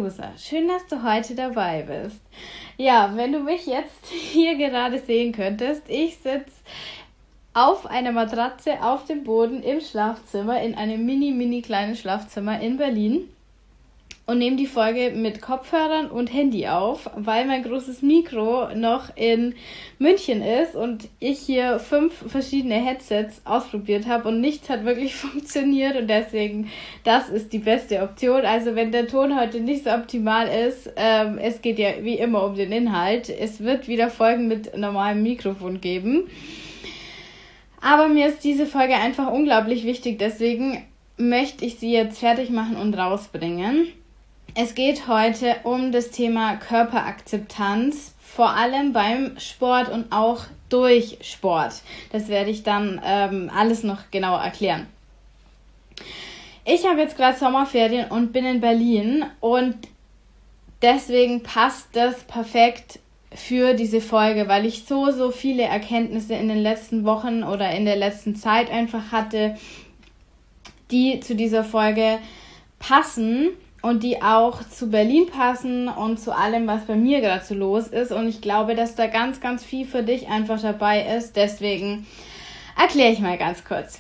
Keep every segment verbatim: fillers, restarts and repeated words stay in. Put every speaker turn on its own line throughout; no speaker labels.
Rosa, schön, dass du heute dabei bist. Ja, wenn du mich jetzt hier gerade sehen könntest, ich sitze auf einer Matratze auf dem Boden im Schlafzimmer, in einem mini, mini kleinen Schlafzimmer in Berlin und nehme die Folge mit Kopfhörern und Handy auf, weil mein großes Mikro noch in München ist und ich hier fünf verschiedene Headsets ausprobiert habe und nichts hat wirklich funktioniert und deswegen, das ist die beste Option. Also wenn der Ton heute nicht so optimal ist, ähm, es geht ja wie immer um den Inhalt. Es wird wieder Folgen mit normalem Mikrofon geben. Aber mir ist diese Folge einfach unglaublich wichtig, deswegen möchte ich sie jetzt fertig machen und rausbringen. Es geht heute um das Thema Körperakzeptanz, vor allem beim Sport und auch durch Sport. Das werde ich dann ähm, alles noch genauer erklären. Ich habe jetzt gerade Sommerferien und bin in Berlin und deswegen passt das perfekt für diese Folge, weil ich so, so viele Erkenntnisse in den letzten Wochen oder in der letzten Zeit einfach hatte, die zu dieser Folge passen und die auch zu Berlin passen und zu allem, was bei mir gerade so los ist. Und ich glaube, dass da ganz, ganz viel für dich einfach dabei ist. Deswegen erkläre ich mal ganz kurz.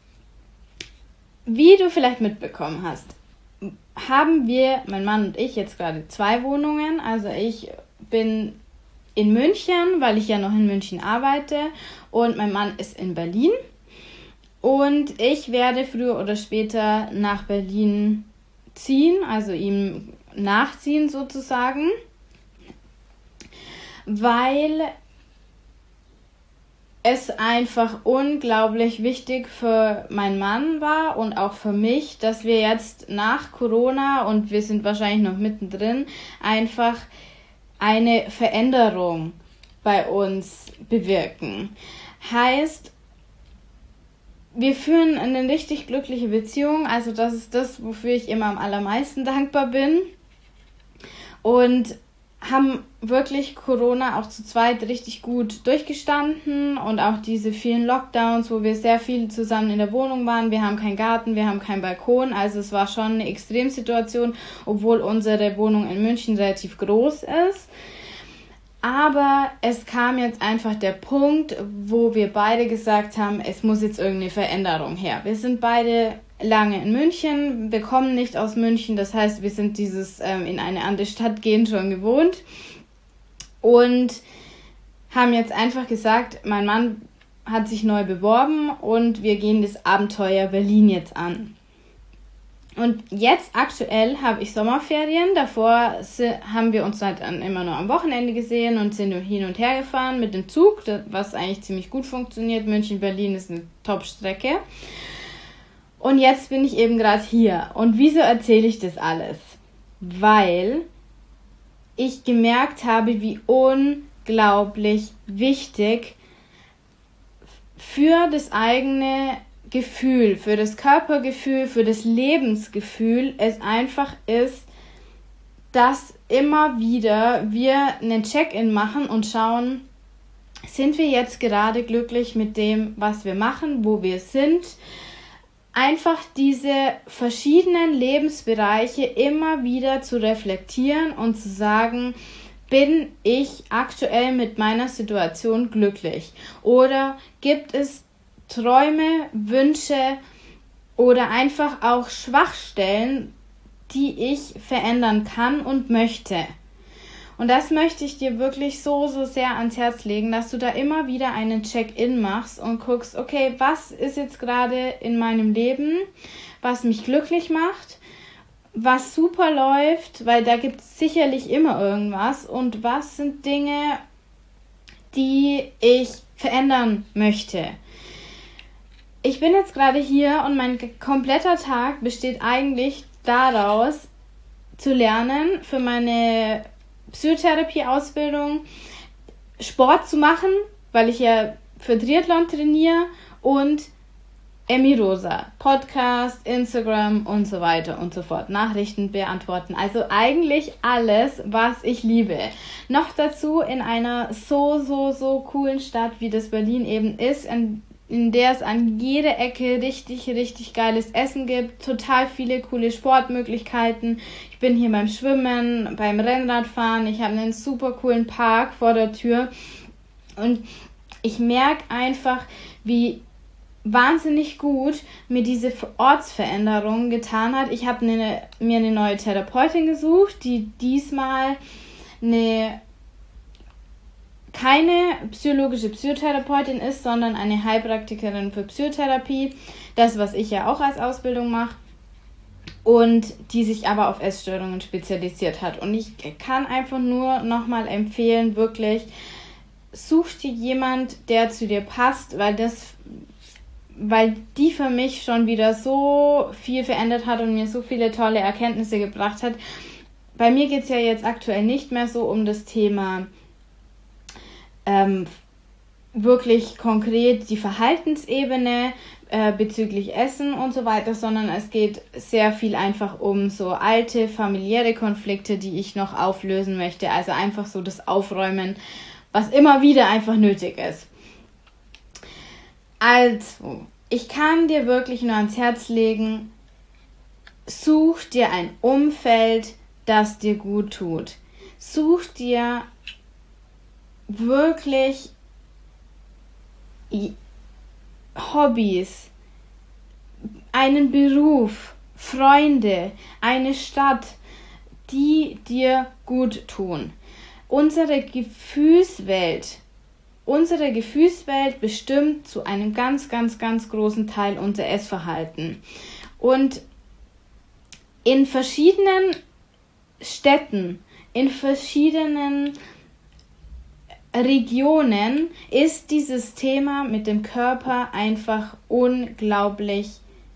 Wie du vielleicht mitbekommen hast, haben wir, mein Mann und ich, jetzt gerade zwei Wohnungen. Also ich bin in München, weil ich ja noch in München arbeite und mein Mann ist in Berlin. Und ich werde früher oder später nach Berlin ziehen, also ihm nachziehen sozusagen, weil es einfach unglaublich wichtig für meinen Mann war und auch für mich, dass wir jetzt nach Corona, und wir sind wahrscheinlich noch mittendrin, einfach eine Veränderung bei uns bewirken. Heißt, wir führen eine richtig glückliche Beziehung, also das ist das, wofür ich immer am allermeisten dankbar bin und haben wirklich Corona auch zu zweit richtig gut durchgestanden und auch diese vielen Lockdowns, wo wir sehr viel zusammen in der Wohnung waren. Wir haben keinen Garten, wir haben keinen Balkon, also es war schon eine Extremsituation, obwohl unsere Wohnung in München relativ groß ist. Aber es kam jetzt einfach der Punkt, wo wir beide gesagt haben, es muss jetzt irgendeine Veränderung her. Wir sind beide lange in München, wir kommen nicht aus München, das heißt, wir sind dieses ähm, in eine andere Stadt gehen schon gewohnt und haben jetzt einfach gesagt, mein Mann hat sich neu beworben und wir gehen das Abenteuer Berlin jetzt an. Und jetzt aktuell habe ich Sommerferien, davor haben wir uns halt immer nur am Wochenende gesehen und sind hin und her gefahren mit dem Zug, was eigentlich ziemlich gut funktioniert. München-Berlin ist eine Top-Strecke. Und jetzt bin ich eben gerade hier. Und wieso erzähle ich das alles? Weil ich gemerkt habe, wie unglaublich wichtig für das eigene Gefühl, für das Körpergefühl, für das Lebensgefühl es einfach ist, dass immer wieder wir einen Check-in machen und schauen, sind wir jetzt gerade glücklich mit dem, was wir machen, wo wir sind. Einfach diese verschiedenen Lebensbereiche immer wieder zu reflektieren und zu sagen, bin ich aktuell mit meiner Situation glücklich? Oder gibt es Träume, Wünsche oder einfach auch Schwachstellen, die ich verändern kann und möchte. Und das möchte ich dir wirklich so, so sehr ans Herz legen, dass du da immer wieder einen Check-in machst und guckst, okay, was ist jetzt gerade in meinem Leben, was mich glücklich macht, was super läuft, weil da gibt es sicherlich immer irgendwas, und was sind Dinge, die ich verändern möchte. Ich bin jetzt gerade hier und mein kompletter Tag besteht eigentlich daraus, zu lernen für meine Psychotherapie-Ausbildung, Sport zu machen, weil ich ja für Triathlon trainiere, und Emmy Rosa, Podcast, Instagram und so weiter und so fort, Nachrichten beantworten. Also eigentlich alles, was ich liebe. Noch dazu in einer so, so, so coolen Stadt, wie das Berlin eben ist, in in der es an jeder Ecke richtig, richtig geiles Essen gibt, total viele coole Sportmöglichkeiten. Ich bin hier beim Schwimmen, beim Rennradfahren, ich habe einen super coolen Park vor der Tür und ich merke einfach, wie wahnsinnig gut mir diese Ortsveränderung getan hat. Ich habe eine, mir eine neue Therapeutin gesucht, die diesmal eine keine psychologische Psychotherapeutin ist, sondern eine Heilpraktikerin für Psychotherapie. Das, was ich ja auch als Ausbildung mache. Und die sich aber auf Essstörungen spezialisiert hat. Und ich kann einfach nur nochmal empfehlen, wirklich, such dir jemand, der zu dir passt, weil das, weil die für mich schon wieder so viel verändert hat und mir so viele tolle Erkenntnisse gebracht hat. Bei mir geht es ja jetzt aktuell nicht mehr so um das Thema Ähm, wirklich konkret die Verhaltensebene äh, bezüglich Essen und so weiter, sondern es geht sehr viel einfach um so alte familiäre Konflikte, die ich noch auflösen möchte. Also einfach so das Aufräumen, was immer wieder einfach nötig ist. Also, ich kann dir wirklich nur ans Herz legen, such dir ein Umfeld, das dir gut tut. Such dir wirklich Hobbys, einen Beruf, Freunde, eine Stadt, die dir gut tun. Unsere Gefühlswelt, unsere Gefühlswelt bestimmt zu einem ganz, ganz, ganz großen Teil unser Essverhalten. Und in verschiedenen Städten, in verschiedenen Regionen ist dieses Thema mit dem Körper einfach unglaublich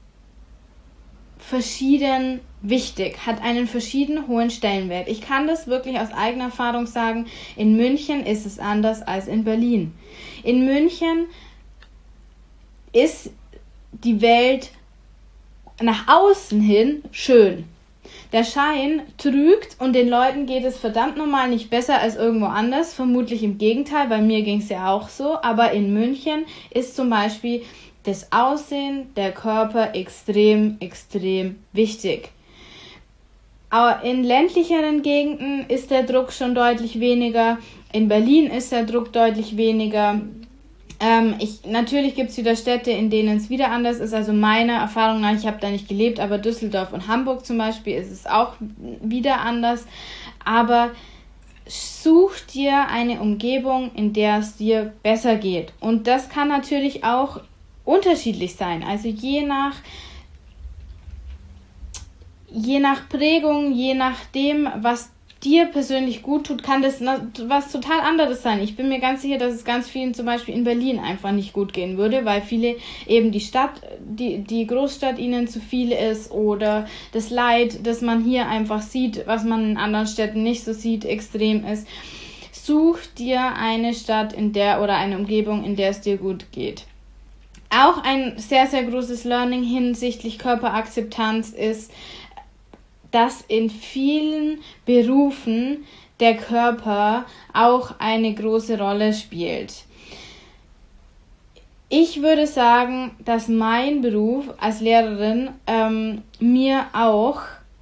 verschieden wichtig, hat einen verschieden hohen Stellenwert. Ich kann das wirklich aus eigener Erfahrung sagen, in München ist es anders als in Berlin. In München ist die Welt nach außen hin schön. Der Schein trügt und den Leuten geht es verdammt normal nicht besser als irgendwo anders. Vermutlich im Gegenteil, bei mir ging es ja auch so. Aber in München ist zum Beispiel das Aussehen, der Körper extrem, extrem wichtig. Aber in ländlicheren Gegenden ist der Druck schon deutlich weniger. In Berlin ist der Druck deutlich weniger. Ähm, ich, natürlich gibt es wieder Städte, in denen es wieder anders ist. Also meiner Erfahrung nach, ich habe da nicht gelebt, aber Düsseldorf und Hamburg zum Beispiel ist es auch wieder anders. Aber such dir eine Umgebung, in der es dir besser geht. Und das kann natürlich auch unterschiedlich sein. Also je nach, je nach Prägung, je nachdem, was dir persönlich gut tut, kann das was total anderes sein. Ich bin mir ganz sicher, dass es ganz vielen zum Beispiel in Berlin einfach nicht gut gehen würde, weil viele eben die Stadt, die, die Großstadt ihnen zu viel ist oder das Leid, das man hier einfach sieht, was man in anderen Städten nicht so sieht, extrem ist. Such dir eine Stadt, in der oder eine Umgebung, in der es dir gut geht. Auch ein sehr, sehr großes Learning hinsichtlich Körperakzeptanz ist, dass in vielen Berufen der Körper auch eine große Rolle spielt. Ich würde sagen, dass mein Beruf als Lehrerin ähm, mir auch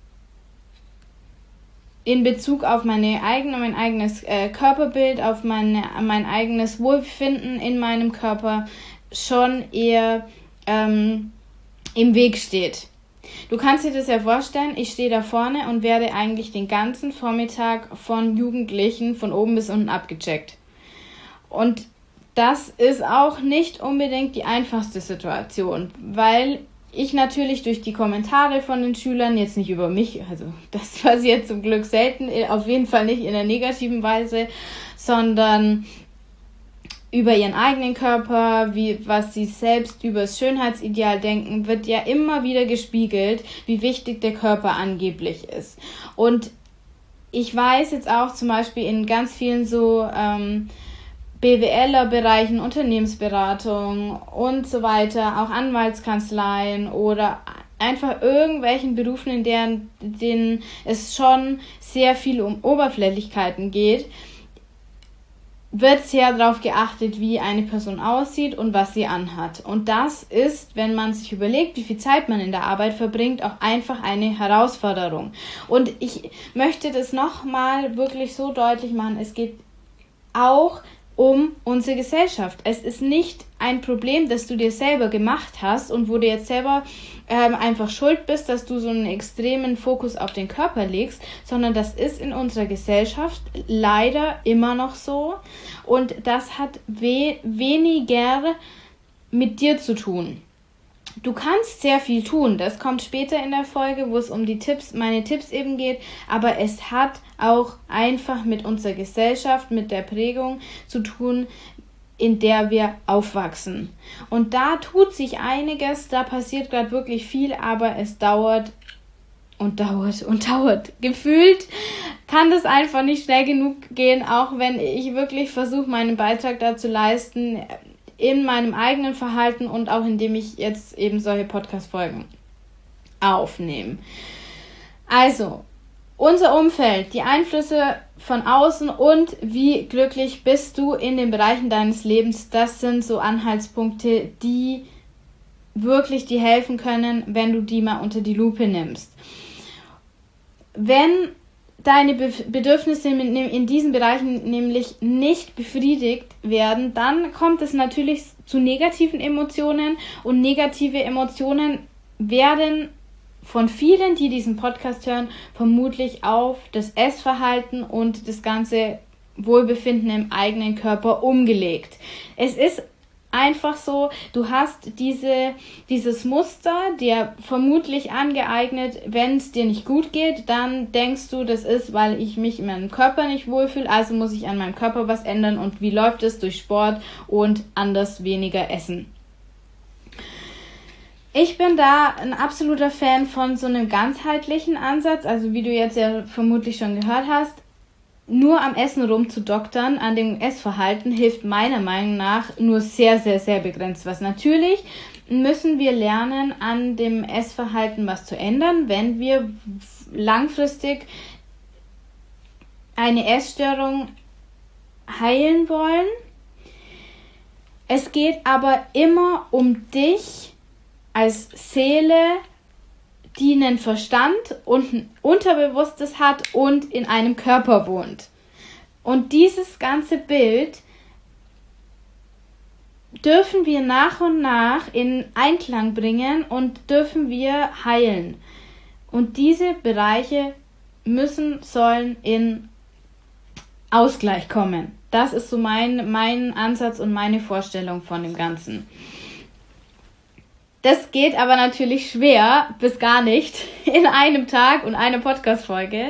in Bezug auf meine eigene, mein eigenes äh, Körperbild, auf meine, mein eigenes Wohlbefinden in meinem Körper schon eher ähm, im Weg steht. Du kannst dir das ja vorstellen, ich stehe da vorne und werde eigentlich den ganzen Vormittag von Jugendlichen von oben bis unten abgecheckt. Und das ist auch nicht unbedingt die einfachste Situation, weil ich natürlich durch die Kommentare von den Schülern, jetzt nicht über mich, also das passiert zum Glück selten, auf jeden Fall nicht in der negativen Weise, sondern über ihren eigenen Körper, wie was sie selbst über das Schönheitsideal denken, wird ja immer wieder gespiegelt, wie wichtig der Körper angeblich ist. Und ich weiß jetzt auch zum Beispiel in ganz vielen so ähm, B W L-Bereichen, Unternehmensberatung und so weiter, auch Anwaltskanzleien oder einfach irgendwelchen Berufen, in deren, denen es schon sehr viel um Oberflächlichkeiten geht, wird sehr darauf geachtet, wie eine Person aussieht und was sie anhat. Und das ist, wenn man sich überlegt, wie viel Zeit man in der Arbeit verbringt, auch einfach eine Herausforderung. Und ich möchte das nochmal wirklich so deutlich machen, es geht auch um unsere Gesellschaft. Es ist nicht ein Problem, das du dir selber gemacht hast und wo du jetzt selber ähm, einfach schuld bist, dass du so einen extremen Fokus auf den Körper legst, sondern das ist in unserer Gesellschaft leider immer noch so und das hat we- weniger mit dir zu tun. Du kannst sehr viel tun, das kommt später in der Folge, wo es um die Tipps, meine Tipps eben geht, aber es hat auch einfach mit unserer Gesellschaft, mit der Prägung zu tun, in der wir aufwachsen. Und da tut sich einiges, da passiert gerade wirklich viel, aber es dauert und dauert und dauert. Gefühlt kann das einfach nicht schnell genug gehen, auch wenn ich wirklich versuche, meinen Beitrag dazu leisten, in meinem eigenen Verhalten und auch indem ich jetzt eben solche Podcast-Folgen aufnehme. Also, unser Umfeld, die Einflüsse von außen und wie glücklich bist du in den Bereichen deines Lebens, das sind so Anhaltspunkte, die wirklich dir helfen können, wenn du die mal unter die Lupe nimmst. Wenn deine Bedürfnisse in diesen Bereichen nämlich nicht befriedigt werden, dann kommt es natürlich zu negativen Emotionen und negative Emotionen werden von vielen, die diesen Podcast hören, vermutlich auf das Essverhalten und das ganze Wohlbefinden im eigenen Körper umgelegt. Es ist einfach so, du hast diese, dieses Muster dir vermutlich angeeignet, wenn es dir nicht gut geht, dann denkst du, das ist, weil ich mich in meinem Körper nicht wohlfühle, also muss ich an meinem Körper was ändern und wie läuft es? Durch Sport und anders weniger essen. Ich bin da ein absoluter Fan von so einem ganzheitlichen Ansatz, also wie du jetzt ja vermutlich schon gehört hast, nur am Essen rumzudoktern, an dem Essverhalten, hilft meiner Meinung nach nur sehr, sehr, sehr begrenzt was. Natürlich müssen wir lernen, an dem Essverhalten was zu ändern, wenn wir langfristig eine Essstörung heilen wollen. Es geht aber immer um dich als Seele, die einen Verstand und ein Unterbewusstes hat und in einem Körper wohnt. Und dieses ganze Bild dürfen wir nach und nach in Einklang bringen und dürfen wir heilen. Und diese Bereiche müssen, sollen in Ausgleich kommen. Das ist so mein, mein Ansatz und meine Vorstellung von dem Ganzen. Das geht aber natürlich schwer, bis gar nicht, in einem Tag und einer Podcast-Folge,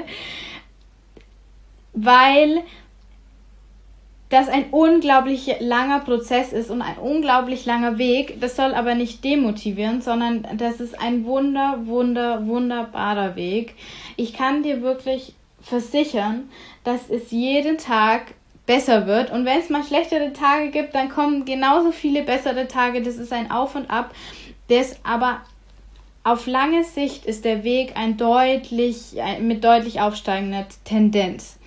weil das ein unglaublich langer Prozess ist und ein unglaublich langer Weg. Das soll aber nicht demotivieren, sondern das ist ein wunder, wunder, wunderbarer Weg. Ich kann dir wirklich versichern, dass es jeden Tag besser wird. Und wenn es mal schlechtere Tage gibt, dann kommen genauso viele bessere Tage. Das ist ein Auf und Ab. Das aber auf lange Sicht ist der Weg ein deutlich, mit deutlich aufsteigender Tendenz.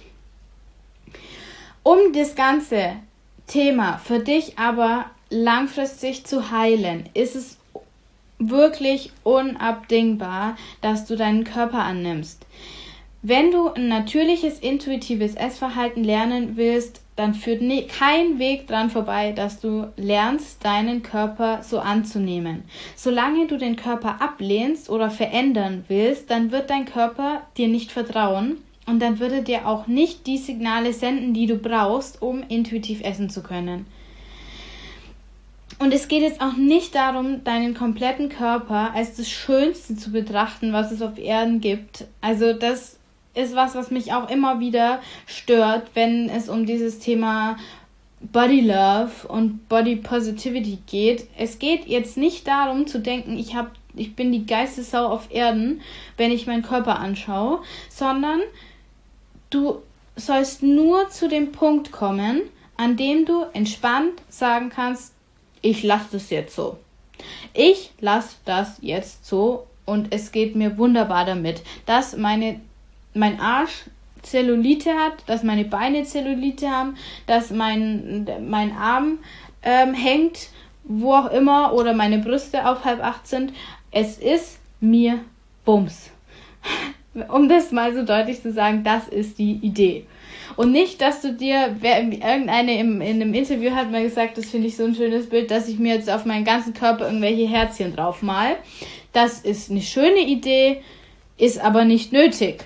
Um das ganze Thema für dich aber langfristig zu heilen, ist es wirklich unabdingbar, dass du deinen Körper annimmst. Wenn du ein natürliches, intuitives Essverhalten lernen willst, dann führt ne- kein Weg dran vorbei, dass du lernst, deinen Körper so anzunehmen. Solange du den Körper ablehnst oder verändern willst, dann wird dein Körper dir nicht vertrauen und dann wird er dir auch nicht die Signale senden, die du brauchst, um intuitiv essen zu können. Und es geht jetzt auch nicht darum, deinen kompletten Körper als das Schönste zu betrachten, was es auf Erden gibt. Also das ist was, was mich auch immer wieder stört, wenn es um dieses Thema Body Love und Body Positivity geht. Es geht jetzt nicht darum zu denken, ich hab, ich bin die geilste Sau auf Erden, wenn ich meinen Körper anschaue, sondern du sollst nur zu dem Punkt kommen, an dem du entspannt sagen kannst, ich lasse das jetzt so. Ich lasse das jetzt so und es geht mir wunderbar damit, dass meine mein Arsch Zellulite hat, dass meine Beine Zellulite haben, dass mein, mein Arm ähm, hängt, wo auch immer, oder meine Brüste auf halb acht sind. Es ist mir Bums. Um das mal so deutlich zu sagen, das ist die Idee. Und nicht, dass du dir, wer, irgendeine im, in einem Interview hat mal gesagt, das finde ich so ein schönes Bild, dass ich mir jetzt auf meinen ganzen Körper irgendwelche Herzchen drauf mal. Das ist eine schöne Idee, ist aber nicht nötig.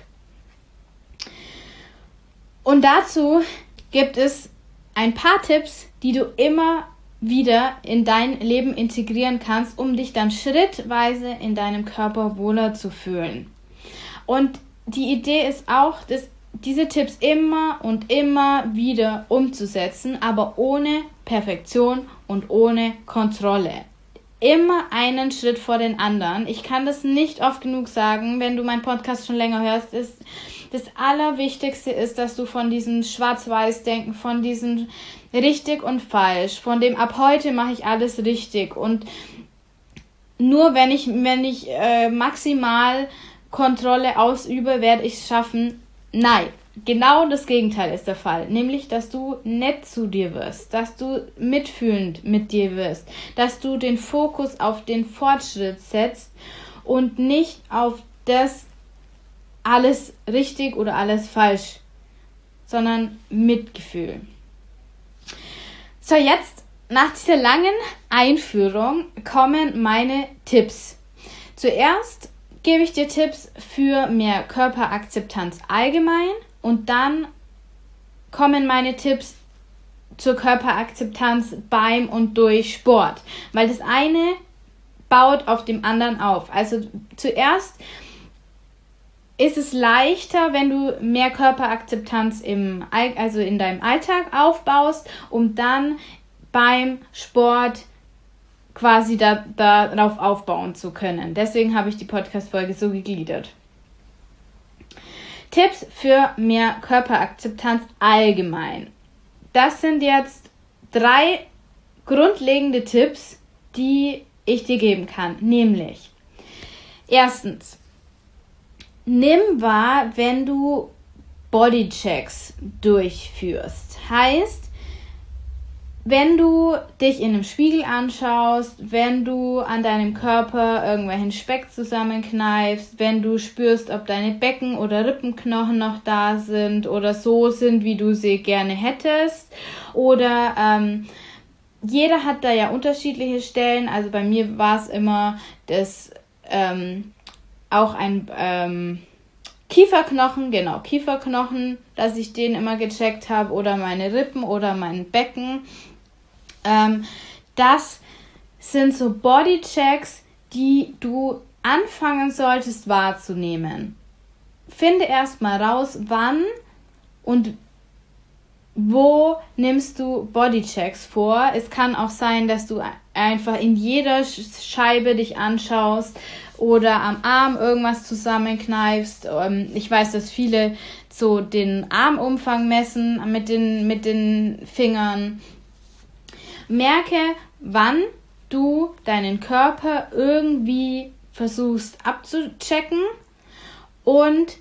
Und dazu gibt es ein paar Tipps, die du immer wieder in dein Leben integrieren kannst, um dich dann schrittweise in deinem Körper wohler zu fühlen. Und die Idee ist auch, dass diese Tipps immer und immer wieder umzusetzen, aber ohne Perfektion und ohne Kontrolle. Immer einen Schritt vor den anderen. Ich kann das nicht oft genug sagen, wenn du meinen Podcast schon länger hörst. Ist, das Allerwichtigste ist, dass du von diesem Schwarz-Weiß-Denken, von diesem richtig und falsch, von dem ab heute mache ich alles richtig und nur wenn ich, wenn ich äh, maximal Kontrolle ausübe, werde ich es schaffen. Nein, genau das Gegenteil ist der Fall. Nämlich, dass du nett zu dir wirst, dass du mitfühlend mit dir wirst, dass du den Fokus auf den Fortschritt setzt und nicht auf das alles richtig oder alles falsch, sondern Mitgefühl. So, jetzt nach dieser langen Einführung kommen meine Tipps. Zuerst gebe ich dir Tipps für mehr Körperakzeptanz allgemein und dann kommen meine Tipps zur Körperakzeptanz beim und durch Sport, weil das eine baut auf dem anderen auf. Also zuerst ist es leichter, wenn du mehr Körperakzeptanz im, also in deinem Alltag aufbaust, um dann beim Sport quasi da, darauf aufbauen zu können. Deswegen habe ich die Podcast-Folge so gegliedert. Tipps für mehr Körperakzeptanz allgemein. Das sind jetzt drei grundlegende Tipps, die ich dir geben kann. Nämlich, erstens, nimm wahr, wenn du Bodychecks durchführst. Heißt, wenn du dich in einem Spiegel anschaust, wenn du an deinem Körper irgendwelchen Speck zusammenkneifst, wenn du spürst, ob deine Becken- oder Rippenknochen noch da sind oder so sind, wie du sie gerne hättest. Oder ähm, jeder hat da ja unterschiedliche Stellen. Also bei mir war es immer das ähm, auch ein ähm, Kieferknochen, genau, Kieferknochen, dass ich den immer gecheckt habe oder meine Rippen oder mein Becken. Ähm, das sind so Bodychecks, die du anfangen solltest wahrzunehmen. Finde erstmal raus, wann und wo nimmst du Bodychecks vor. Es kann auch sein, dass du einfach in jeder Scheibe dich anschaust oder am Arm irgendwas zusammenkneifst. Ich weiß, dass viele so den Armumfang messen mit den, mit den Fingern. Merke, wann du deinen Körper irgendwie versuchst abzuchecken und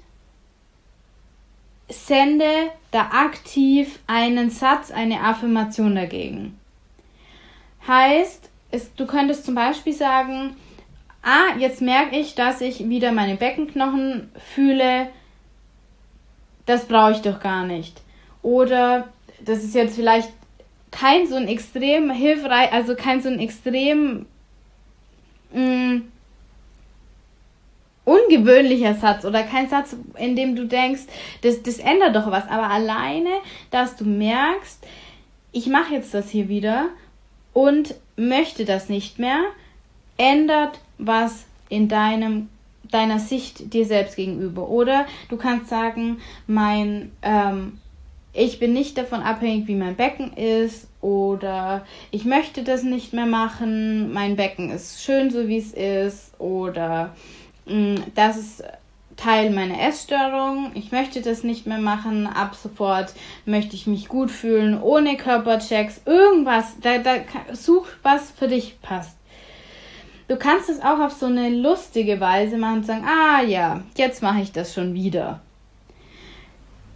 sende da aktiv einen Satz, eine Affirmation dagegen. Heißt, es, du könntest zum Beispiel sagen, ah, jetzt merke ich, dass ich wieder meine Beckenknochen fühle, das brauche ich doch gar nicht. Oder das ist jetzt vielleicht kein so ein extrem hilfreich, also kein so ein extrem mh, ungewöhnlicher Satz oder kein Satz, in dem du denkst, das, das ändert doch was. Aber alleine, dass du merkst, ich mache jetzt das hier wieder und möchte das nicht mehr, ändert was in deinem, deiner Sicht dir selbst gegenüber. Oder du kannst sagen, mein, ähm, ich bin nicht davon abhängig, wie mein Becken ist, oder ich möchte das nicht mehr machen, mein Becken ist schön, so wie es ist, oder mh, das ist Teil meiner Essstörung, ich möchte das nicht mehr machen, ab sofort möchte ich mich gut fühlen, ohne Körperchecks, irgendwas, da, da such, was für dich passt. Du kannst es auch auf so eine lustige Weise machen und sagen, ah ja, jetzt mache ich das schon wieder.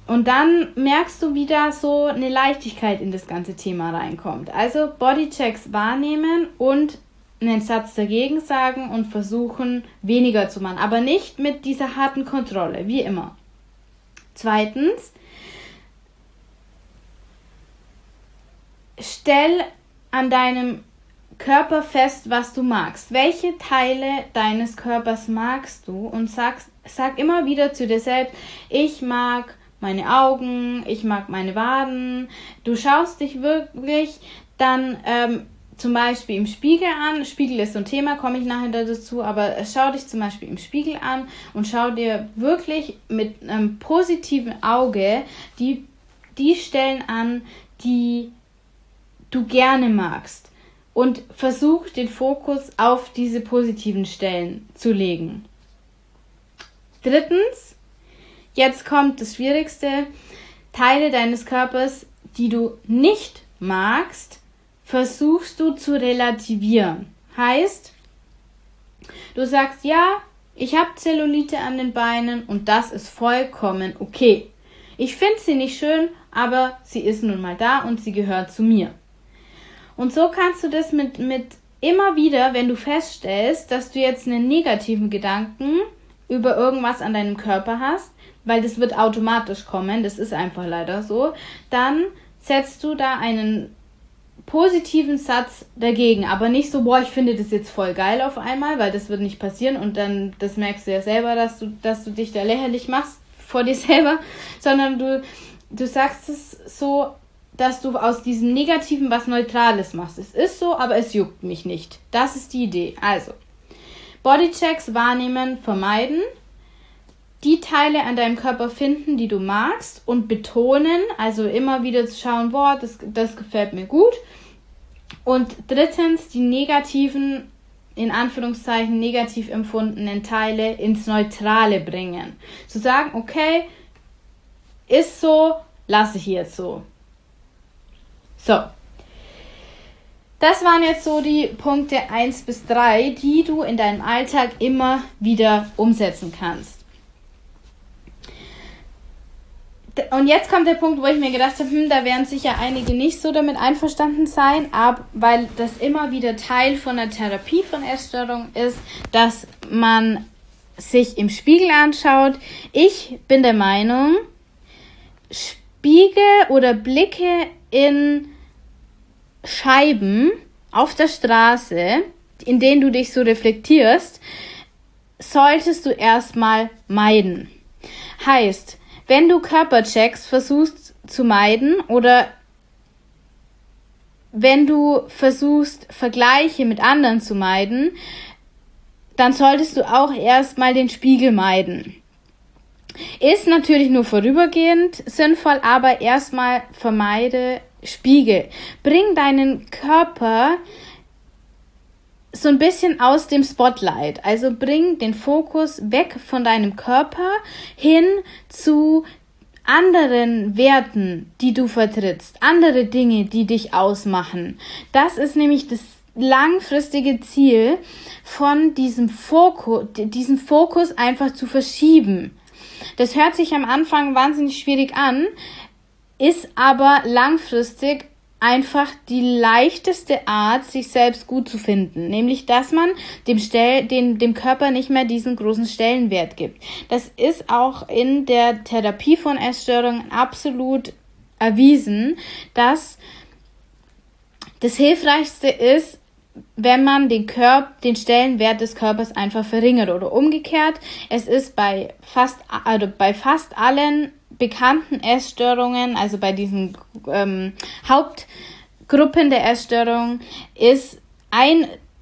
Und dann merkst du, wie da so eine Leichtigkeit in das ganze Thema reinkommt. Also Bodychecks wahrnehmen und einen Satz dagegen sagen und versuchen, weniger zu machen. Aber nicht mit dieser harten Kontrolle, wie immer. Zweitens, stell an deinem Körper fest, was du magst. Welche Teile deines Körpers magst du? Und sag, sag immer wieder zu dir selbst, ich mag meine Augen, ich mag meine Waden. Du schaust dich wirklich dann ähm, zum Beispiel im Spiegel an. Spiegel ist so ein Thema, komme ich nachher dazu, aber schau dich zum Beispiel im Spiegel an und schau dir wirklich mit einem positiven Auge die, die Stellen an, die du gerne magst. Und versuch den Fokus auf diese positiven Stellen zu legen. Drittens, jetzt kommt das Schwierigste, Teile deines Körpers, die du nicht magst, versuchst du zu relativieren. Heißt, du sagst, ja, ich habe Zellulite an den Beinen und das ist vollkommen okay. Ich finde sie nicht schön, aber sie ist nun mal da und sie gehört zu mir. Und so kannst du das mit, mit immer wieder, wenn du feststellst, dass du jetzt einen negativen Gedanken über irgendwas an deinem Körper hast, weil das wird automatisch kommen, das ist einfach leider so, dann setzt du da einen positiven Satz dagegen, aber nicht so, boah, ich finde das jetzt voll geil auf einmal, weil das wird nicht passieren und dann, das merkst du ja selber, dass du, dass du dich da lächerlich machst vor dir selber, sondern du, du sagst es so, dass du aus diesem Negativen was Neutrales machst. Es ist so, aber es juckt mich nicht. Das ist die Idee. Also, Bodychecks wahrnehmen, vermeiden, die Teile an deinem Körper finden, die du magst und betonen, also immer wieder zu schauen, boah, das, das gefällt mir gut. Und drittens, die negativen, in Anführungszeichen negativ empfundenen Teile ins Neutrale bringen. Zu sagen, okay, ist so, lasse ich jetzt so. So, das waren jetzt so die Punkte eins bis drei, die du in deinem Alltag immer wieder umsetzen kannst. Und jetzt kommt der Punkt, wo ich mir gedacht habe, hm, da werden sicher einige nicht so damit einverstanden sein, aber weil das immer wieder Teil von der Therapie von Essstörung ist, dass man sich im Spiegel anschaut. Ich bin der Meinung, Spiegel oder Blicke in Scheiben auf der Straße, in denen du dich so reflektierst, solltest du erstmal meiden. Heißt, wenn du Körperchecks versuchst zu meiden oder wenn du versuchst, Vergleiche mit anderen zu meiden, dann solltest du auch erstmal den Spiegel meiden. Ist natürlich nur vorübergehend sinnvoll, aber erstmal vermeide Spiegel. Bring deinen Körper so ein bisschen aus dem Spotlight. Also bring den Fokus weg von deinem Körper hin zu anderen Werten, die du vertrittst. Andere Dinge, die dich ausmachen. Das ist nämlich das langfristige Ziel von diesem Fokus, diesen Fokus einfach zu verschieben. Das hört sich am Anfang wahnsinnig schwierig an, ist aber langfristig einfach die leichteste Art, sich selbst gut zu finden. Nämlich, dass man dem, Stell, dem, dem Körper nicht mehr diesen großen Stellenwert gibt. Das ist auch in der Therapie von Essstörungen absolut erwiesen, dass das Hilfreichste ist, wenn man den Körper, den Stellenwert des Körpers einfach verringert oder umgekehrt. Es ist bei fast, also bei fast allen bekannten Essstörungen, also bei diesen ähm, Hauptgruppen der Essstörungen, ist ein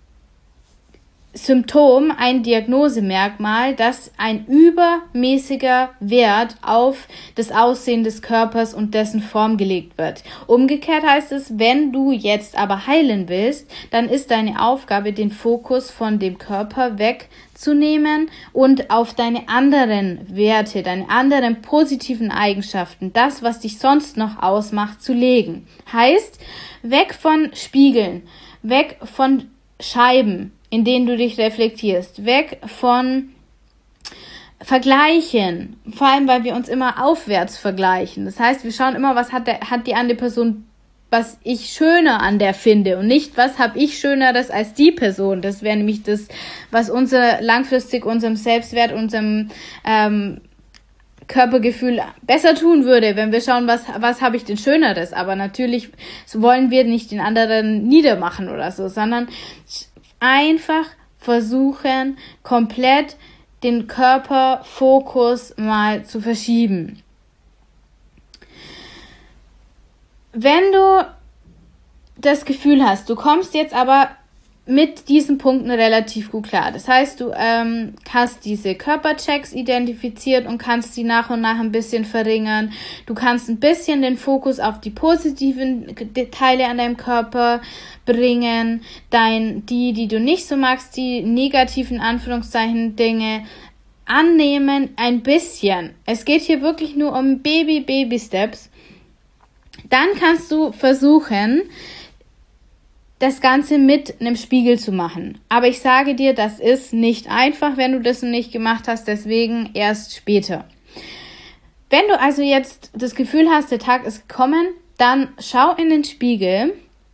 Symptom, ein Diagnosemerkmal, dass ein übermäßiger Wert auf das Aussehen des Körpers und dessen Form gelegt wird. Umgekehrt heißt es, wenn du jetzt aber heilen willst, dann ist deine Aufgabe, den Fokus von dem Körper wegzunehmen und auf deine anderen Werte, deine anderen positiven Eigenschaften, das, was dich sonst noch ausmacht, zu legen. Heißt, weg von Spiegeln, weg von Scheiben, in denen du dich reflektierst, weg von vergleichen, vor allem, weil wir uns immer aufwärts vergleichen. Das heißt, wir schauen immer, was hat, der, hat die andere Person, was ich schöner an der finde und nicht, was habe ich Schöneres als die Person. Das wäre nämlich das, was unser langfristig unserem Selbstwert, unserem ähm, Körpergefühl besser tun würde, wenn wir schauen, was, was habe ich denn Schöneres. Aber natürlich wollen wir nicht den anderen niedermachen oder so, sondern einfach versuchen, komplett den Körperfokus mal zu verschieben. Wenn du das Gefühl hast, du kommst jetzt aber mit diesen Punkten relativ gut klar. Das heißt, du ähm, hast diese Körperchecks identifiziert und kannst die nach und nach ein bisschen verringern. Du kannst ein bisschen den Fokus auf die positiven Teile an deinem Körper bringen. Dein, die, die du nicht so magst, die negativen Anführungszeichen Dinge annehmen, ein bisschen. Es geht hier wirklich nur um Baby, Baby Steps. Dann kannst du versuchen, das Ganze mit einem Spiegel zu machen. Aber ich sage dir, das ist nicht einfach, wenn du das noch nicht gemacht hast, deswegen erst später. Wenn du also jetzt das Gefühl hast, der Tag ist gekommen, dann schau in den Spiegel.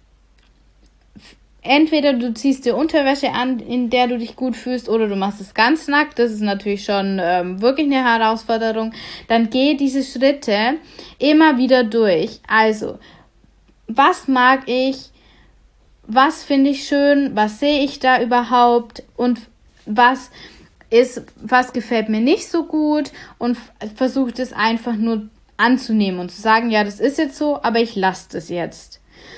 Entweder du ziehst dir Unterwäsche an, in der du dich gut fühlst, oder du machst es ganz nackt. Das ist natürlich schon ähm, wirklich eine Herausforderung. Dann geh diese Schritte immer wieder durch. Also, was mag ich? Was finde ich schön? Was sehe ich da überhaupt? Und was ist, was gefällt mir nicht so gut? Und versuche das einfach nur anzunehmen und zu sagen, ja, das ist jetzt so, aber ich lasse das jetzt.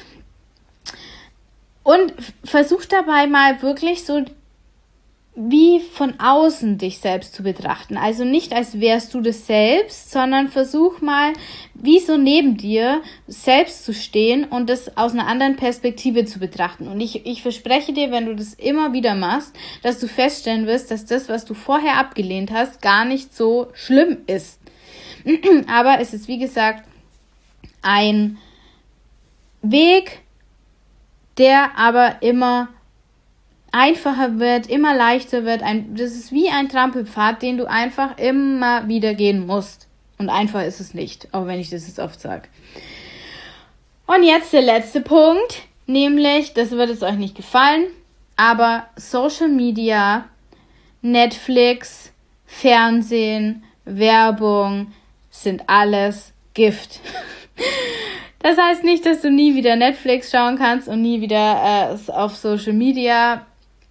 Und versuch dabei mal wirklich so wie von außen dich selbst zu betrachten. Also nicht, als wärst du das selbst, sondern versuch mal, wie so neben dir selbst zu stehen und das aus einer anderen Perspektive zu betrachten. Und ich, ich verspreche dir, wenn du das immer wieder machst, dass du feststellen wirst, dass das, was du vorher abgelehnt hast, gar nicht so schlimm ist. Aber es ist, wie gesagt, ein Weg, der aber immer einfacher wird, immer leichter wird. Ein, das ist wie ein Trampelpfad, den du einfach immer wieder gehen musst. Und einfach ist es nicht, auch wenn ich das jetzt oft sage. Und jetzt der letzte Punkt, nämlich, das wird es euch nicht gefallen, aber Social Media, Netflix, Fernsehen, Werbung sind alles Gift. Das heißt nicht, dass du nie wieder Netflix schauen kannst und nie wieder äh, auf Social Media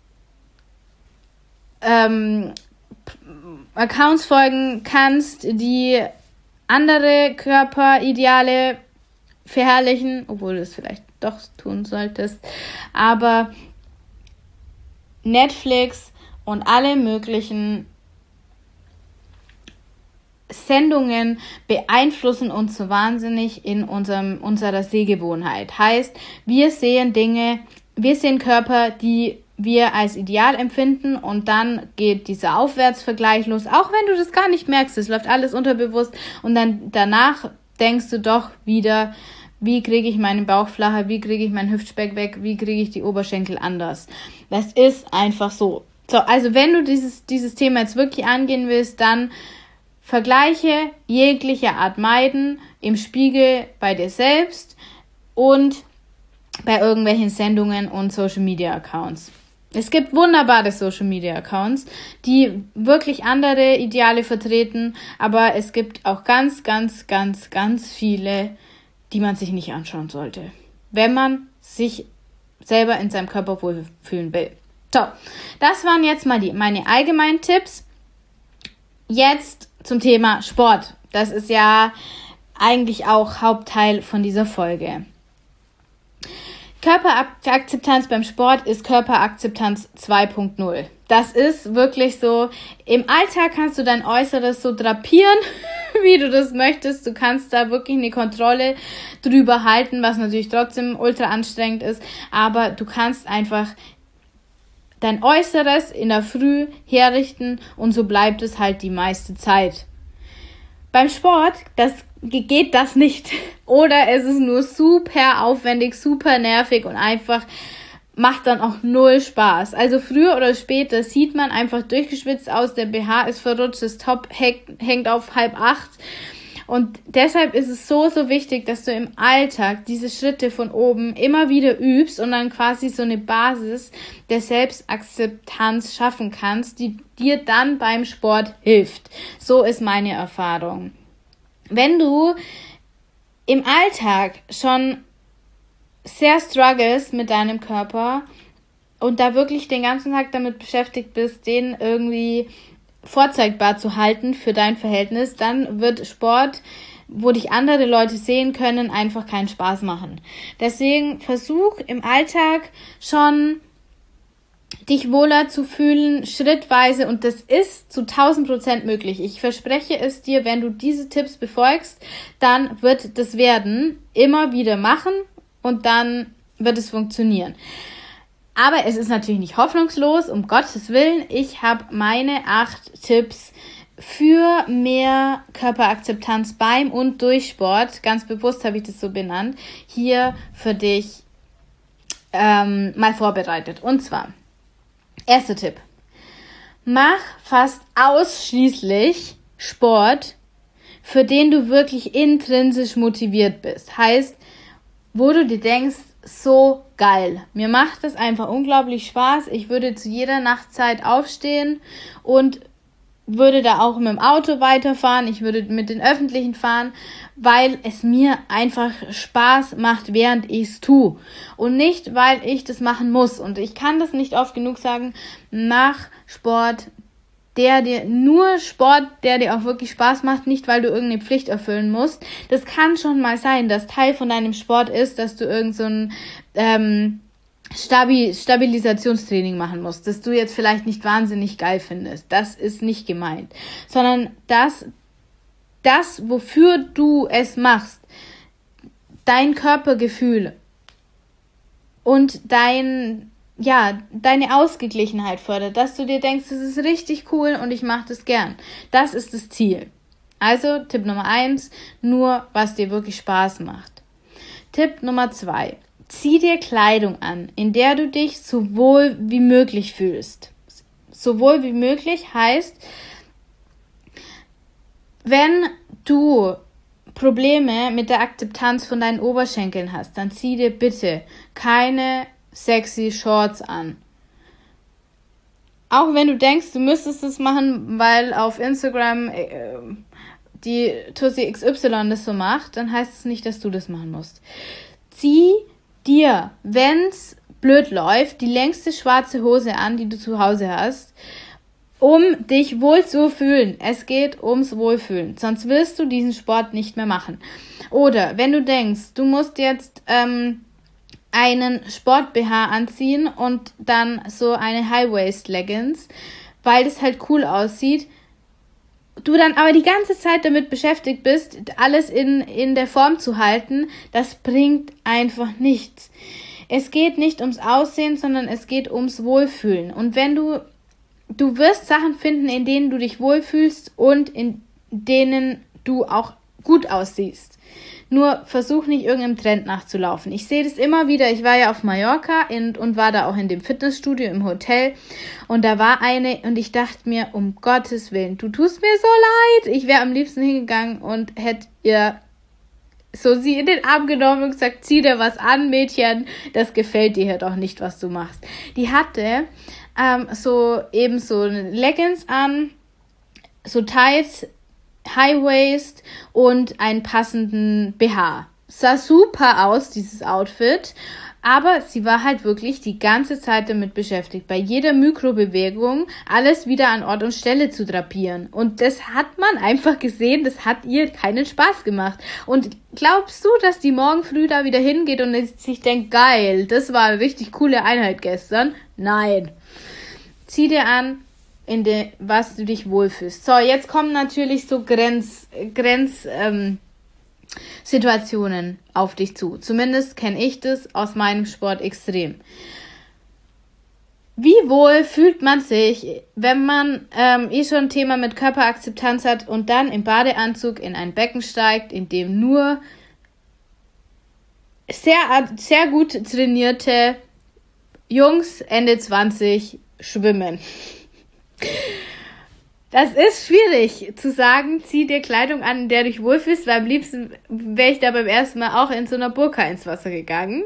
ähm, Accounts folgen kannst, die andere Körperideale verherrlichen, obwohl du es vielleicht doch tun solltest. Aber Netflix und alle möglichen Sendungen beeinflussen uns so wahnsinnig in unserem, unserer Sehgewohnheit. Heißt, wir sehen Dinge, wir sehen Körper, die wir als ideal empfinden, und dann geht dieser Aufwärtsvergleich los, auch wenn du das gar nicht merkst, es läuft alles unterbewusst, und dann danach denkst du doch wieder, wie kriege ich meinen Bauch flacher, wie kriege ich meinen Hüftspeck weg, wie kriege ich die Oberschenkel anders. Das ist einfach so. So, also wenn du dieses, dieses Thema jetzt wirklich angehen willst, dann Vergleiche jeglicher Art meiden, im Spiegel bei dir selbst und bei irgendwelchen Sendungen und Social Media Accounts. Es gibt wunderbare Social Media Accounts, die wirklich andere Ideale vertreten, aber es gibt auch ganz, ganz, ganz, ganz viele, die man sich nicht anschauen sollte, wenn man sich selber in seinem Körper wohlfühlen will. So, das waren jetzt mal die, meine allgemeinen Tipps. Jetzt zum Thema Sport. Das ist ja eigentlich auch Hauptteil von dieser Folge. Körperakzeptanz beim Sport ist Körperakzeptanz zwei Punkt null. Das ist wirklich so, im Alltag kannst du dein Äußeres so drapieren, wie du das möchtest. Du kannst da wirklich eine Kontrolle drüber halten, was natürlich trotzdem ultra anstrengend ist, aber du kannst einfach dein Äußeres in der Früh herrichten und so bleibt es halt die meiste Zeit. Beim Sport, das geht das nicht. Oder es ist nur super aufwendig, super nervig und einfach macht dann auch null Spaß. Also früher oder später sieht man einfach durchgeschwitzt aus, der B H ist verrutscht, das Top hängt auf halb acht. Und deshalb ist es so, so wichtig, dass du im Alltag diese Schritte von oben immer wieder übst und dann quasi so eine Basis der Selbstakzeptanz schaffen kannst, die dir dann beim Sport hilft. So ist meine Erfahrung. Wenn du im Alltag schon sehr struggles mit deinem Körper und da wirklich den ganzen Tag damit beschäftigt bist, den irgendwie vorzeigbar zu halten für dein Verhältnis, dann wird Sport, wo dich andere Leute sehen können, einfach keinen Spaß machen. Deswegen versuch im Alltag schon dich wohler zu fühlen, schrittweise, und das ist zu tausend Prozent möglich. Ich verspreche es dir, wenn du diese Tipps befolgst, dann wird das werden. Immer wieder machen und dann wird es funktionieren. Aber es ist natürlich nicht hoffnungslos, um Gottes Willen. Ich habe meine acht Tipps für mehr Körperakzeptanz beim und durch Sport, ganz bewusst habe ich das so benannt, hier für dich ähm, mal vorbereitet. Und zwar, erster Tipp, mach fast ausschließlich Sport, für den du wirklich intrinsisch motiviert bist. Heißt, wo du dir denkst, so geil. Mir macht das einfach unglaublich Spaß. Ich würde zu jeder Nachtzeit aufstehen und würde da auch mit dem Auto weiterfahren. Ich würde mit den Öffentlichen fahren, weil es mir einfach Spaß macht, während ich es tue. Und nicht, weil ich das machen muss. Und ich kann das nicht oft genug sagen, mach Sport, der dir nur Sport, der dir auch wirklich Spaß macht, nicht weil du irgendeine Pflicht erfüllen musst. Das kann schon mal sein, dass Teil von deinem Sport ist, dass du irgend so ein ähm, Stabi- Stabilisationstraining machen musst, das du jetzt vielleicht nicht wahnsinnig geil findest. Das ist nicht gemeint. Sondern das, das, wofür du es machst, dein Körpergefühl und dein ja, deine Ausgeglichenheit fördert, dass du dir denkst, das ist richtig cool und ich mache das gern. Das ist das Ziel. Also Tipp Nummer eins, nur was dir wirklich Spaß macht. Tipp Nummer zwei, zieh dir Kleidung an, in der du dich so wohl wie möglich fühlst. So wohl wie möglich heißt, wenn du Probleme mit der Akzeptanz von deinen Oberschenkeln hast, dann zieh dir bitte keine sexy Shorts an. Auch wenn du denkst, du müsstest es machen, weil auf Instagram äh, die Tussi X Y das so macht, dann heißt es nicht, dass du das machen musst. Zieh dir, wenn's blöd läuft, die längste schwarze Hose an, die du zu Hause hast, um dich wohl zu fühlen. Es geht ums Wohlfühlen. Sonst wirst du diesen Sport nicht mehr machen. Oder wenn du denkst, du musst jetzt ähm, einen Sport-B H anziehen und dann so eine High-Waist-Leggings, weil das halt cool aussieht, du dann aber die ganze Zeit damit beschäftigt bist, alles in, in der Form zu halten, das bringt einfach nichts. Es geht nicht ums Aussehen, sondern es geht ums Wohlfühlen. Und wenn du, du wirst Sachen finden, in denen du dich wohlfühlst und in denen du auch gut aussiehst. Nur versuch nicht irgendeinem Trend nachzulaufen. Ich sehe das immer wieder. Ich war ja auf Mallorca in, und war da auch in dem Fitnessstudio im Hotel. Und da war eine und ich dachte mir, um Gottes Willen, du tust mir so leid. Ich wäre am liebsten hingegangen und hätte ihr so sie in den Arm genommen und gesagt, zieh dir was an, Mädchen. Das gefällt dir ja doch nicht, was du machst. Die hatte ähm, so eben so Leggings an, so Tights, High Waist und einen passenden B H. Sah super aus, dieses Outfit, aber sie war halt wirklich die ganze Zeit damit beschäftigt, bei jeder Mikrobewegung alles wieder an Ort und Stelle zu drapieren. Und das hat man einfach gesehen, das hat ihr keinen Spaß gemacht. Und glaubst du, dass die morgen früh da wieder hingeht und sich denkt, geil, das war eine richtig coole Einheit gestern? Nein. Zieh dir an, in der, was du dich wohlfühlst. So, jetzt kommen natürlich so Grenz, Grenz, ähm, Situationen auf dich zu. Zumindest kenne ich das aus meinem Sport extrem. Wie wohl fühlt man sich, wenn man ähm, eh schon ein Thema mit Körperakzeptanz hat und dann im Badeanzug in ein Becken steigt, in dem nur sehr, sehr gut trainierte Jungs, Ende zwanzig, schwimmen. Das ist schwierig zu sagen, zieh dir Kleidung an, in der du dich wohlfühlst, weil am liebsten wäre ich da beim ersten Mal auch in so einer Burka ins Wasser gegangen.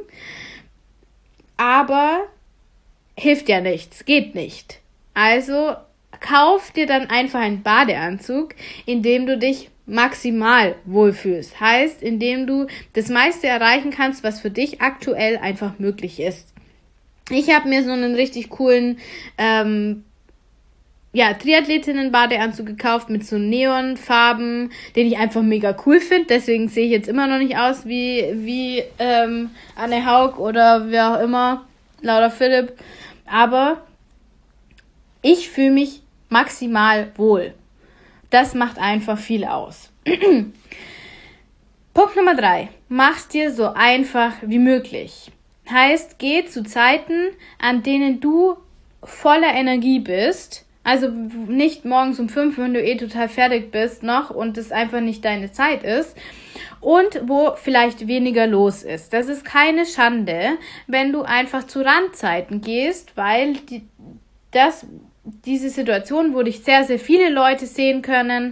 Aber hilft ja nichts, geht nicht. Also kauf dir dann einfach einen Badeanzug, in dem du dich maximal wohlfühlst. Heißt, indem du das meiste erreichen kannst, was für dich aktuell einfach möglich ist. Ich habe mir so einen richtig coolen ähm, ja, Triathletinnen-Badeanzug gekauft mit so Neonfarben, den ich einfach mega cool finde. Deswegen sehe ich jetzt immer noch nicht aus wie, wie ähm, Anne Haug oder wer auch immer, Laura Philipp. Aber ich fühle mich maximal wohl. Das macht einfach viel aus. Punkt Nummer drei. Mach's dir so einfach wie möglich. Heißt, geh zu Zeiten, an denen du voller Energie bist. Also nicht morgens um fünf, wenn du eh total fertig bist noch und es einfach nicht deine Zeit ist. Und wo vielleicht weniger los ist. Das ist keine Schande, wenn du einfach zu Randzeiten gehst, weil die, das, diese Situation, wo dich sehr, sehr viele Leute sehen können,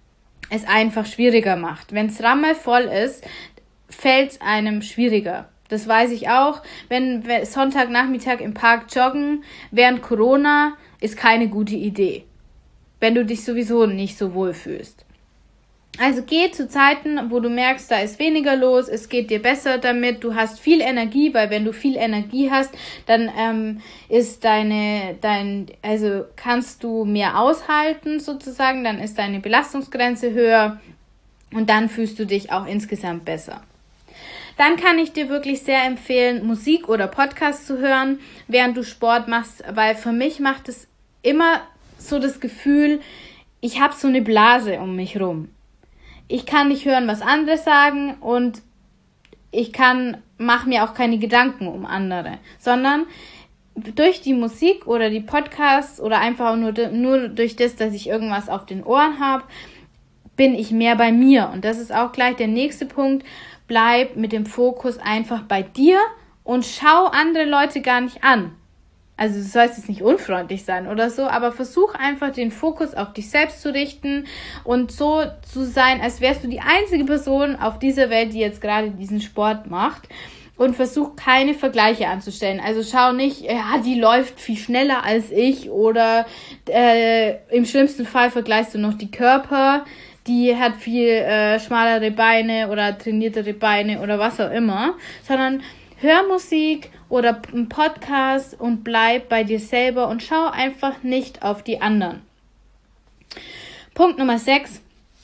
es einfach schwieriger macht. Wenn es rammelvoll ist, fällt es einem schwieriger. Das weiß ich auch. Wenn Sonntagnachmittag im Park joggen während Corona ist keine gute Idee, wenn du dich sowieso nicht so wohl fühlst. Also geh zu Zeiten, wo du merkst, da ist weniger los, es geht dir besser damit, du hast viel Energie, weil wenn du viel Energie hast, dann ähm, ist deine, dein, also kannst du mehr aushalten sozusagen, dann ist deine Belastungsgrenze höher und dann fühlst du dich auch insgesamt besser. Dann kann ich dir wirklich sehr empfehlen, Musik oder Podcast zu hören, während du Sport machst, weil für mich macht es immer so das Gefühl, ich habe so eine Blase um mich rum. Ich kann nicht hören, was andere sagen und ich kann, mache mir auch keine Gedanken um andere, sondern durch die Musik oder die Podcasts oder einfach nur, nur durch das, dass ich irgendwas auf den Ohren habe, bin ich mehr bei mir. Und das ist auch gleich der nächste Punkt. Bleib mit dem Fokus einfach bei dir und schau andere Leute gar nicht an. Also du sollst jetzt nicht unfreundlich sein oder so, aber versuch einfach den Fokus auf dich selbst zu richten und so zu sein, als wärst du die einzige Person auf dieser Welt, die jetzt gerade diesen Sport macht. Und versuch keine Vergleiche anzustellen. Also schau nicht, ja, die läuft viel schneller als ich oder äh, im schlimmsten Fall vergleichst du noch die Körper, die hat viel äh, schmalere Beine oder trainiertere Beine oder was auch immer, sondern hör Musik oder einen Podcast und bleib bei dir selber und schau einfach nicht auf die anderen. Punkt Nummer sechs.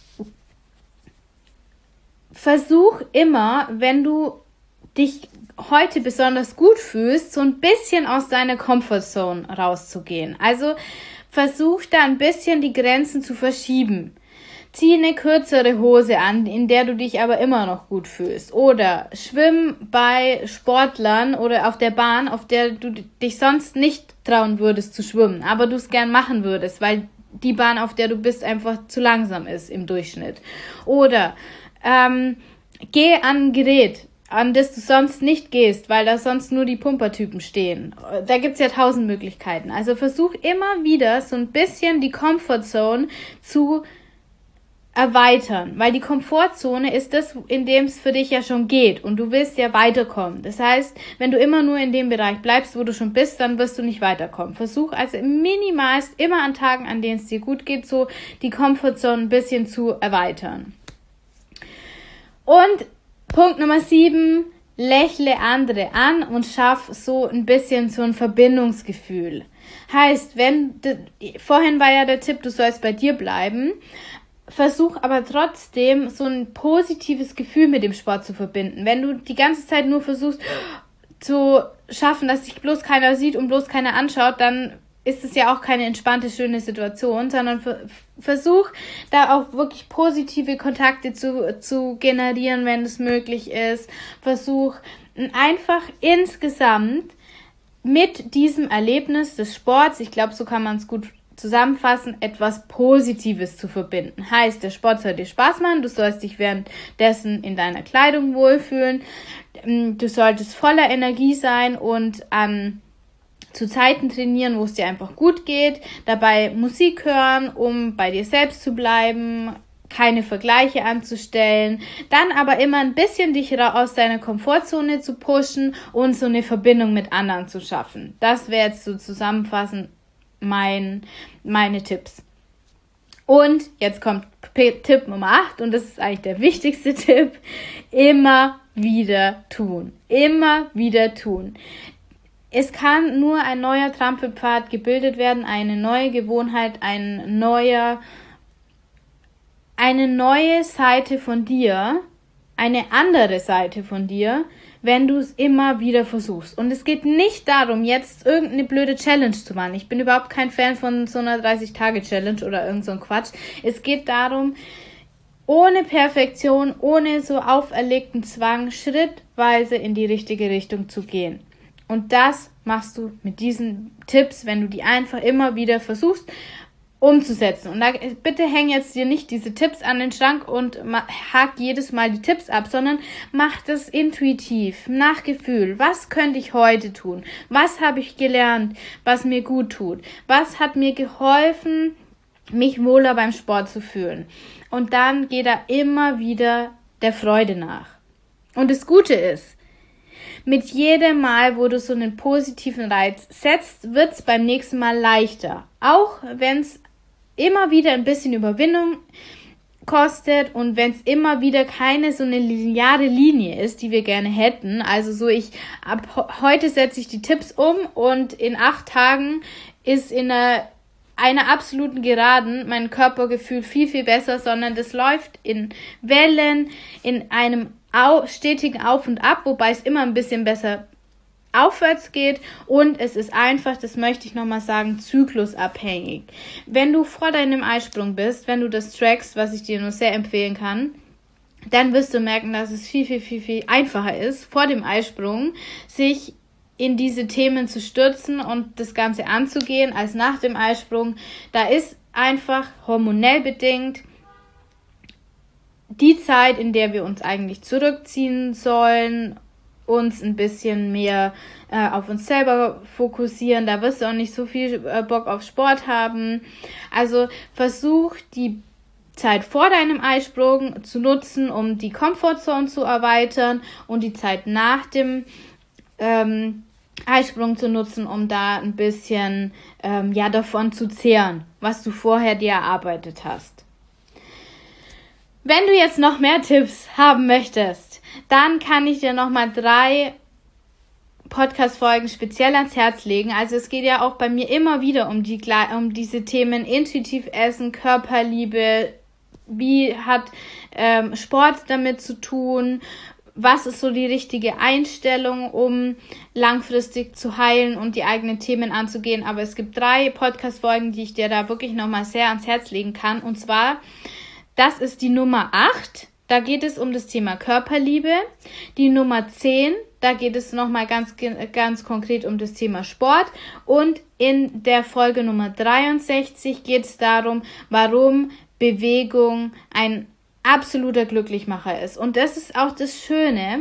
Versuch immer, wenn du dich heute besonders gut fühlst, so ein bisschen aus deiner Comfortzone rauszugehen. Also versuch da ein bisschen die Grenzen zu verschieben. Zieh eine kürzere Hose an, in der du dich aber immer noch gut fühlst. Oder schwimm bei Sportlern oder auf der Bahn, auf der du dich sonst nicht trauen würdest zu schwimmen, aber du es gern machen würdest, weil die Bahn, auf der du bist, einfach zu langsam ist im Durchschnitt. Oder ähm, geh an ein Gerät, an das du sonst nicht gehst, weil da sonst nur die Pumpertypen stehen. Da gibt's ja tausend Möglichkeiten. Also versuch immer wieder so ein bisschen die Comfortzone zu erweitern, weil die Komfortzone ist das, in dem es für dich ja schon geht und du willst ja weiterkommen. Das heißt, wenn du immer nur in dem Bereich bleibst, wo du schon bist, dann wirst du nicht weiterkommen. Versuch also minimalst immer an Tagen, an denen es dir gut geht, so die Komfortzone ein bisschen zu erweitern. Und Punkt Nummer sieben, lächle andere an und schaff so ein bisschen so ein Verbindungsgefühl. Heißt, wenn, vorhin war ja der Tipp, du sollst bei dir bleiben, versuch aber trotzdem so ein positives Gefühl mit dem Sport zu verbinden. Wenn du die ganze Zeit nur versuchst zu schaffen, dass dich bloß keiner sieht und bloß keiner anschaut, dann ist es ja auch keine entspannte, schöne Situation, sondern versuch da auch wirklich positive Kontakte zu, zu generieren, wenn es möglich ist. Versuch einfach insgesamt mit diesem Erlebnis des Sports, ich glaube, so kann man es gut zusammenfassen, etwas Positives zu verbinden. Heißt, der Sport soll dir Spaß machen, du sollst dich währenddessen in deiner Kleidung wohlfühlen, du solltest voller Energie sein und an zu Zeiten trainieren, wo es dir einfach gut geht, dabei Musik hören, um bei dir selbst zu bleiben, keine Vergleiche anzustellen, dann aber immer ein bisschen dich aus deiner Komfortzone zu pushen und so eine Verbindung mit anderen zu schaffen. Das wäre jetzt so zusammenfassend mein, meine Tipps. Und jetzt kommt Tipp Nummer acht und das ist eigentlich der wichtigste Tipp. Immer wieder tun. Immer wieder tun. Es kann nur ein neuer Trampelpfad gebildet werden, eine neue Gewohnheit, ein neuer eine neue Seite von dir, eine andere Seite von dir, wenn du es immer wieder versuchst. Und es geht nicht darum, jetzt irgendeine blöde Challenge zu machen. Ich bin überhaupt kein Fan von so einer dreißig-Tage-Challenge oder irgend so ein Quatsch. Es geht darum, ohne Perfektion, ohne so auferlegten Zwang, schrittweise in die richtige Richtung zu gehen. Und das machst du mit diesen Tipps, wenn du die einfach immer wieder versuchst, umzusetzen. Und da bitte häng jetzt dir nicht diese Tipps an den Schrank und hak jedes Mal die Tipps ab, sondern mach das intuitiv, nach Gefühl. Was könnte ich heute tun? Was habe ich gelernt, was mir gut tut? Was hat mir geholfen, mich wohler beim Sport zu fühlen? Und dann geh da immer wieder der Freude nach. Und das Gute ist, mit jedem Mal, wo du so einen positiven Reiz setzt, wird es beim nächsten Mal leichter. Auch wenn es immer wieder ein bisschen Überwindung kostet und wenn es immer wieder keine so eine lineare Linie ist, die wir gerne hätten. Also so ich, ab heute setze ich die Tipps um und in acht Tagen ist in einer, einer absoluten Geraden mein Körpergefühl viel, viel besser, sondern das läuft in Wellen, in einem au- stetigen Auf und Ab, wobei es immer ein bisschen besser aufwärts geht und es ist einfach, das möchte ich nochmal sagen, zyklusabhängig. Wenn du vor deinem Eisprung bist, wenn du das trackst, was ich dir nur sehr empfehlen kann, dann wirst du merken, dass es viel, viel, viel, viel einfacher ist, vor dem Eisprung sich in diese Themen zu stürzen und das Ganze anzugehen, als nach dem Eisprung. Da ist einfach hormonell bedingt die Zeit, in der wir uns eigentlich zurückziehen sollen, uns ein bisschen mehr äh, auf uns selber fokussieren. Da wirst du auch nicht so viel äh, Bock auf Sport haben. Also versuch die Zeit vor deinem Eisprung zu nutzen, um die Comfortzone zu erweitern und die Zeit nach dem ähm, Eisprung zu nutzen, um da ein bisschen ähm, ja, davon zu zehren, was du vorher dir erarbeitet hast. Wenn du jetzt noch mehr Tipps haben möchtest, dann kann ich dir nochmal drei Podcast-Folgen speziell ans Herz legen. Also es geht ja auch bei mir immer wieder um, die, um diese Themen intuitiv essen, Körperliebe, wie hat ähm, Sport damit zu tun, was ist so die richtige Einstellung, um langfristig zu heilen und die eigenen Themen anzugehen. Aber es gibt drei Podcast-Folgen, die ich dir da wirklich nochmal sehr ans Herz legen kann. Und zwar, das ist die Nummer acht. Da geht es um das Thema Körperliebe. Die Nummer zehn, da geht es nochmal ganz, ganz konkret um das Thema Sport. Und in der Folge Nummer dreiundsechzig geht es darum, warum Bewegung ein absoluter Glücklichmacher ist. Und das ist auch das Schöne,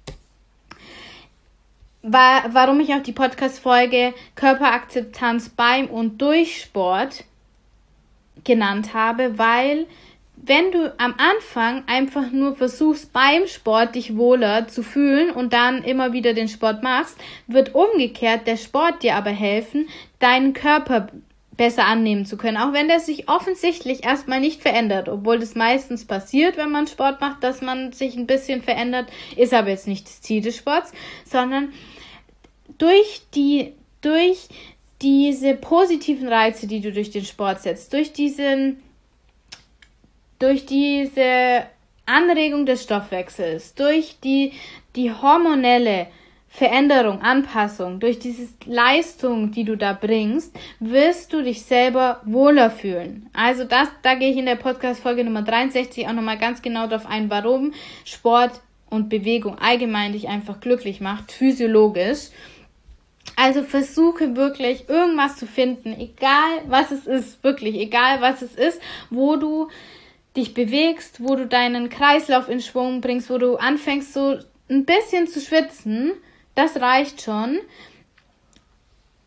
warum ich auch die Podcast-Folge Körperakzeptanz beim und durch Sport genannt habe, weil wenn du am Anfang einfach nur versuchst, beim Sport dich wohler zu fühlen und dann immer wieder den Sport machst, wird umgekehrt der Sport dir aber helfen, deinen Körper besser annehmen zu können, auch wenn der sich offensichtlich erstmal nicht verändert, obwohl das meistens passiert, wenn man Sport macht, dass man sich ein bisschen verändert, ist aber jetzt nicht das Ziel des Sports, sondern durch die, durch diese positiven Reize, die du durch den Sport setzt, durch diesen durch diese Anregung des Stoffwechsels, durch die, die hormonelle Veränderung, Anpassung, durch diese Leistung, die du da bringst, wirst du dich selber wohler fühlen. Also das, da gehe ich in der Podcast-Folge Nummer dreiundsechzig auch nochmal ganz genau darauf ein, warum Sport und Bewegung allgemein dich einfach glücklich macht, physiologisch. Also versuche wirklich irgendwas zu finden, egal was es ist, wirklich, egal was es ist, wo du dich bewegst, wo du deinen Kreislauf in Schwung bringst, wo du anfängst so ein bisschen zu schwitzen, das reicht schon.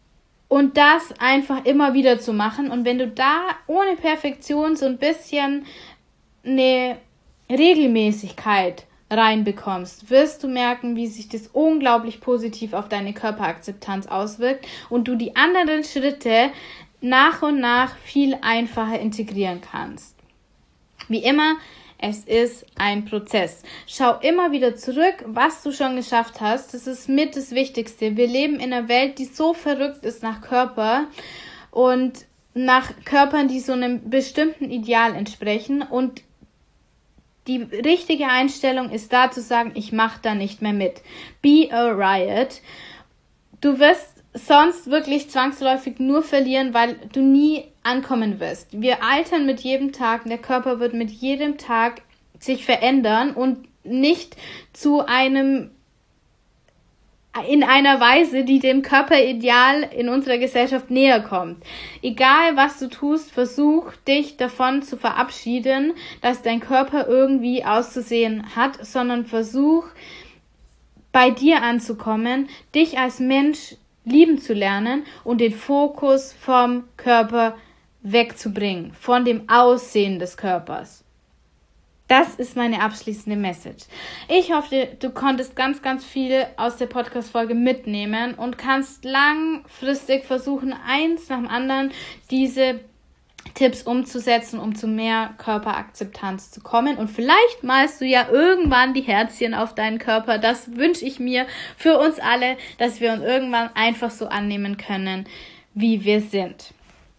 Und das einfach immer wieder zu machen. Und wenn du da ohne Perfektion so ein bisschen eine Regelmäßigkeit reinbekommst, wirst du merken, wie sich das unglaublich positiv auf deine Körperakzeptanz auswirkt und du die anderen Schritte nach und nach viel einfacher integrieren kannst. Wie immer, es ist ein Prozess. Schau immer wieder zurück, was du schon geschafft hast. Das ist mit das Wichtigste. Wir leben in einer Welt, die so verrückt ist nach Körper und nach Körpern, die so einem bestimmten Ideal entsprechen. Und die richtige Einstellung ist da zu sagen, ich mache da nicht mehr mit. Be a riot. Du wirst sonst wirklich zwangsläufig nur verlieren, weil du nie ankommen wirst. Wir altern mit jedem Tag, der Körper wird mit jedem Tag sich verändern und nicht zu einem, in einer Weise, die dem Körperideal in unserer Gesellschaft näher kommt. Egal, was du tust, versuch dich davon zu verabschieden, dass dein Körper irgendwie auszusehen hat, sondern versuch, bei dir anzukommen, dich als Mensch lieben zu lernen und den Fokus vom Körper wegzubringen, von dem Aussehen des Körpers. Das ist meine abschließende Message. Ich hoffe, du konntest ganz, ganz viel aus der Podcast-Folge mitnehmen und kannst langfristig versuchen, eins nach dem anderen diese Tipps umzusetzen, um zu mehr Körperakzeptanz zu kommen. Und vielleicht malst du ja irgendwann die Herzchen auf deinen Körper. Das wünsche ich mir für uns alle, dass wir uns irgendwann einfach so annehmen können, wie wir sind.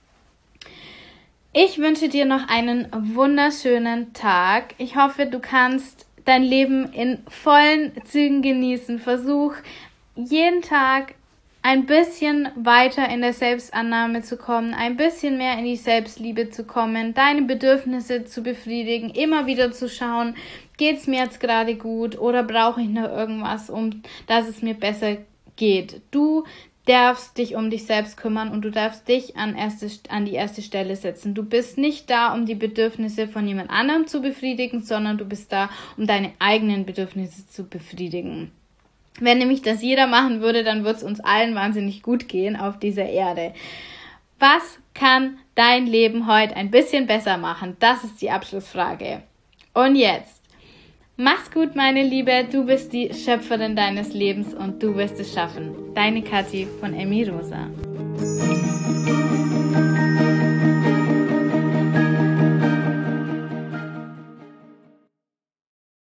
Ich wünsche dir noch einen wunderschönen Tag. Ich hoffe, du kannst dein Leben in vollen Zügen genießen. Versuch jeden Tag ein bisschen weiter in der Selbstannahme zu kommen, ein bisschen mehr in die Selbstliebe zu kommen, deine Bedürfnisse zu befriedigen, immer wieder zu schauen, geht's mir jetzt gerade gut oder brauche ich noch irgendwas, um dass es mir besser geht. Du darfst dich um dich selbst kümmern und du darfst dich an, erste, an die erste Stelle setzen. Du bist nicht da, um die Bedürfnisse von jemand anderem zu befriedigen, sondern du bist da, um deine eigenen Bedürfnisse zu befriedigen. Wenn nämlich das jeder machen würde, dann würde es uns allen wahnsinnig gut gehen auf dieser Erde. Was kann dein Leben heute ein bisschen besser machen? Das ist die Abschlussfrage. Und jetzt, mach's gut, meine Liebe. Du bist die Schöpferin deines Lebens und du wirst es schaffen. Deine Kathi von Emmy Rosa.